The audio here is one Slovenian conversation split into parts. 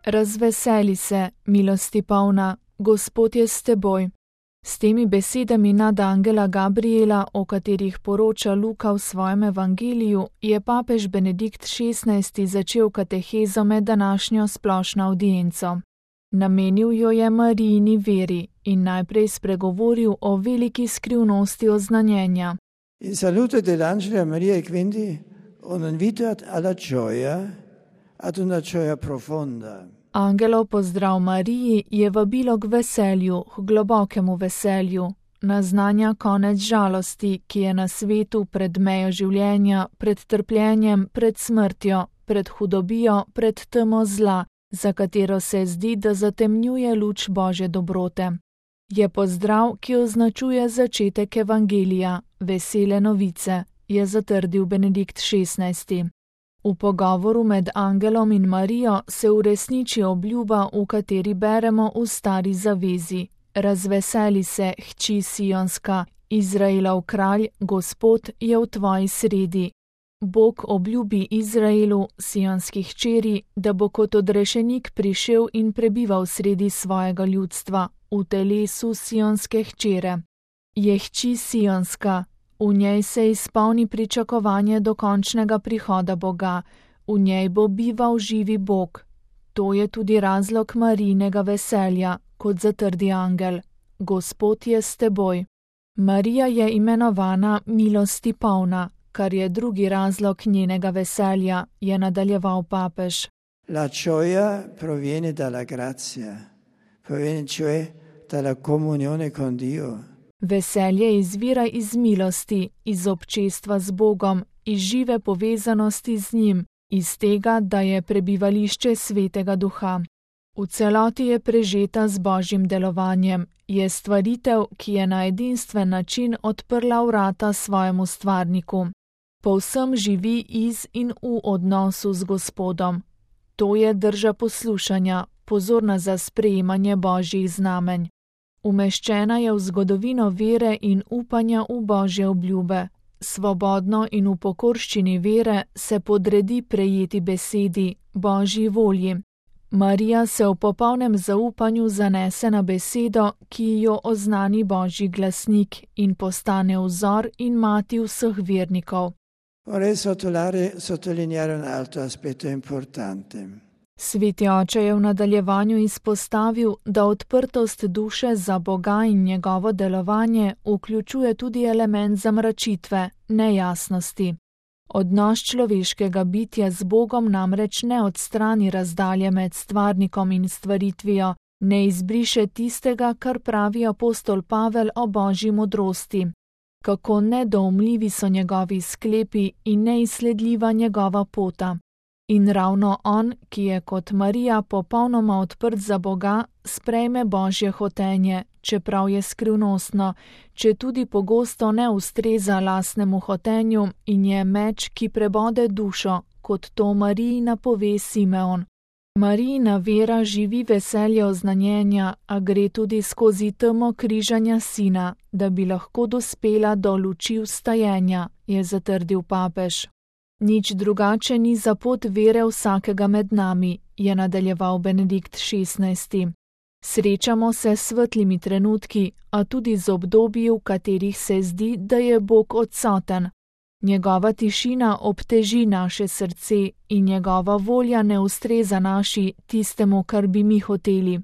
Razveseli se, milosti polna, Gospod je s teboj. S temi besedami nadangela Gabriela, o katerih poroča Luka v svojem evangeliju, je papež Benedikt XVI. Začel katehezo med današnjo splošno avdienco. Namenil jo je Marijini veri in najprej spregovoril o veliki skrivnosti oznanjenja. Il saluto dell'angelo a Maria è quindi un invito alla gioia, ad una gioia profonda. Angelov pozdrav Mariji je vabilo k veselju, k globokemu veselju, naznanja konec žalosti, ki je na svetu pred mejo življenja, pred trpljenjem, pred smrtjo, pred hudobijo, pred temo zla, za katero se zdi, da zatemnjuje luč Božje dobrote. Je pozdrav, ki označuje začetek evangelija, vesele novice, je zatrdil Benedikt XVI. V pogovoru med angelom in Marijo se uresniči obljuba, v kateri beremo v Stari zavezi. Razveseli se, hči Sionska, Izraelov kralj, Gospod je v tvoji sredi. Bog obljubi Izraelu, sionski hčeri, da bo kot odrešenik prišel in prebival sredi svojega ljudstva, v telesu sionske hčere. Je hči Sionska. V njej se izpolni pričakovanje dokončnega prihoda Boga, v njej bo bival živi Bog. To je tudi razlog Marijinega veselja, kot zatrdi angel. Gospod je s teboj. Marija je imenovana milosti polna, kar je drugi razlog njenega veselja, je nadaljeval papež. La gioia proviene dalla grazia, proviene cioè dalla comunione con Dio. Veselje izvira iz milosti, iz občestva z Bogom, iz žive povezanosti z njim, iz tega, da je prebivališče Svetega Duha. V celoti je prežeta z Božjim delovanjem, je stvaritev, ki je na edinstven način odprla vrata svojemu stvarniku. Povsem živi iz in v odnosu z Gospodom. To je drža poslušanja, pozorna za sprejemanje Božjih znamenj. Umeščena je v zgodovino vere in upanja v Božje obljube. Svobodno in v pokorščini vere se podredi prejeti besedi, Božji volji. Marija se v popolnem zaupanju zanese na besedo, ki jo oznani Božji glasnik in postane vzor in mati vseh vernikov. Vorrei sottolineare un altro aspetto importante. Sveti oče je v nadaljevanju izpostavil, da odprtost duše za Boga in njegovo delovanje vključuje tudi element zamračitve, nejasnosti. Odnos človeškega bitja z Bogom namreč ne odstrani razdalje med stvarnikom in stvaritvijo, ne izbriše tistega, kar pravi apostol Pavel o Božji modrosti. Kako nedoumljivi so njegovi sklepi in neizsledljiva njegova pota. In ravno on, ki je kot Marija popolnoma odprt za Boga, sprejme Božje hotenje, čeprav je skrivnostno, četudi pogosto ne ustreza lastnemu hotenju in je meč, ki prebode dušo, kot to Mariji napove Simeon. Marijina vera živi veselje oznanjenja, a gre tudi skozi temo križanja sina, da bi lahko dospela do luči vstajenja, je zatrdil papež. Nič drugače ni za pot vere vsakega med nami, je nadaljeval Benedikt XVI. Srečamo se s svetlimi trenutki, a tudi z obdobji, v katerih se zdi, da je Bog odsoten. Njegova tišina obteži naše srce in njegova volja ne ustreza naši, tistemu, kar bi mi hoteli.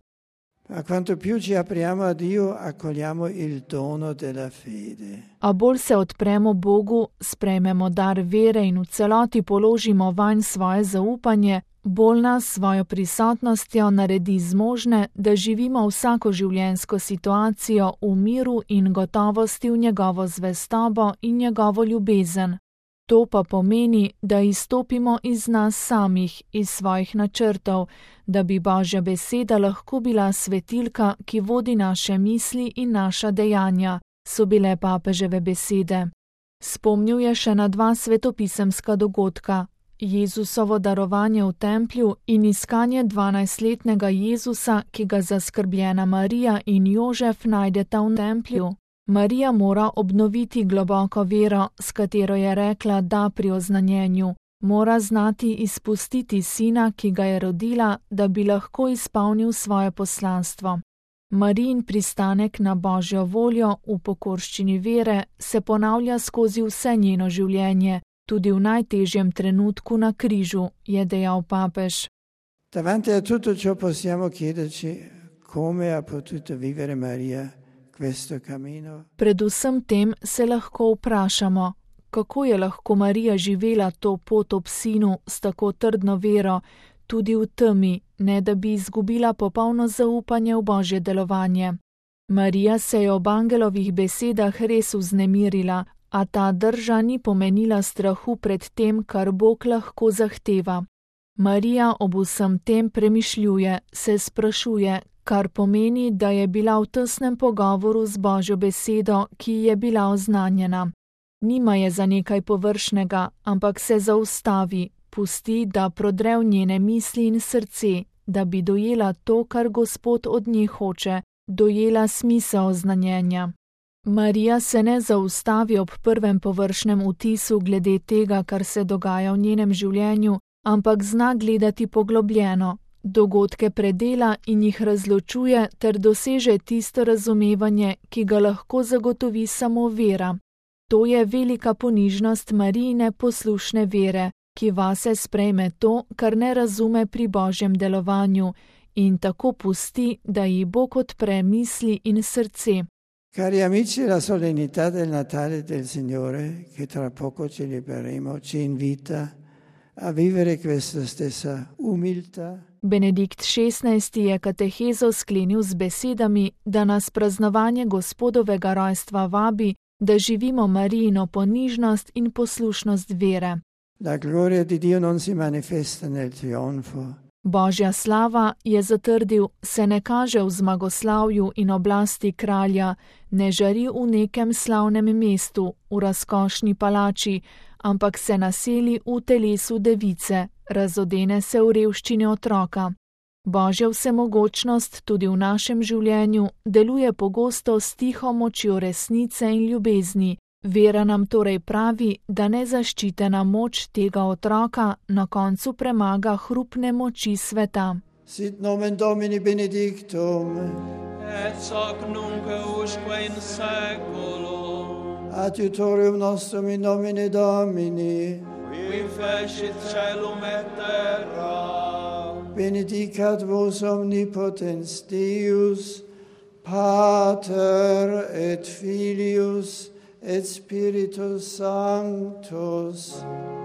A quanto più ci apriamo a Dio, accogliamo il dono della fede. A bolj se odpremo Bogu, sprejmemo dar vere in v celoti položimo vanj svoje zaupanje, bolj nas svojo prisotnostjo naredi zmožne, da živimo vsako življenjsko situacijo v miru in gotovosti v njegovo zvestobo in njegovo ljubezen. To pa pomeni, da izstopimo iz nas samih, iz svojih načrtov, da bi Božja beseda lahko bila svetilka, ki vodi naše misli in naša dejanja, so bile papeževe besede. Spomnil je še na dva svetopisemska dogodka. Jezusovo darovanje v templju in iskanje 12-letnega Jezusa, ki ga zaskrbljena Marija in Jožef najdeta v templju. Marija mora obnoviti globoko vero, s katero je rekla da pri oznanjenju. Mora znati izpustiti sina, ki ga je rodila, da bi lahko izpolnil svoje poslanstvo. Marijin pristanek na Božjo voljo v pokorščini vere se ponavlja skozi vse njeno življenje, tudi v najtežjem trenutku na križu, je dejal papež. Davanti a tutto ciò possiamo chiederci come ha potuto vivere Maria questo cammino. Predvsem tem se lahko vprašamo, kako je lahko Marija živela to pot ob sinu s tako trdno vero, tudi v temi, ne da bi izgubila popolno zaupanje v Božje delovanje. Marija se je ob angelovih besedah res vznemirila, a ta drža ni pomenila strahu pred tem, kar Bog lahko zahteva. Marija ob vsem tem premišljuje, se sprašuje, kar pomeni, da je bila v tesnem pogovoru z Božjo besedo, ki je bila oznanjena. Nima je za nekaj površnega, ampak se zaustavi, pusti, da prodre v njene misli in srce, da bi dojela to, kar Gospod od nje hoče, dojela smisel oznanjenja. Marija se ne zaustavi ob prvem površnem vtisu glede tega, kar se dogaja v njenem življenju, ampak zna gledati poglobljeno, dogodke predela in jih razločuje ter doseže tisto razumevanje, ki ga lahko zagotovi samo vera. To je velika ponižnost Marijine poslušne vere, ki vase sprejme to, kar ne razume pri Božjem delovanju in tako pusti, da ji Bog odpre misli in srce. Cari amici, la solennità del Natale del Signore, che tra poco celebreremo, ci invita a vivere questa stessa umiltà. Benedikt XVI. Je katehezo sklenil z besedami, da nas praznovanje Gospodovega rojstva vabi, da živimo Marijino ponižnost in poslušnost vere. La gloria di Dio non si manifesta nel trionfo. Božja slava, je zatrdil, se ne kaže v zmagoslavju in oblasti kralja, ne žari v nekem slavnem mestu, v razkošni palači, ampak se naseli v telesu device, razodene se v revščini otroka. Božja vsemogočnost tudi v našem življenju deluje pogosto s tiho močjo resnice in ljubezni. Vera nam torej pravi, da nezaščitena moč tega otroka na koncu premaga hrupne moči sveta. Sit nomen Domini benedictum. Et hoc nunc usque in saeculum. Adiutorium nostrum in nomine Domini. Qui fecit caelum et terra. Benedicat vos omnipotens Deus, Pater et Filius et Spiritus Sanctus.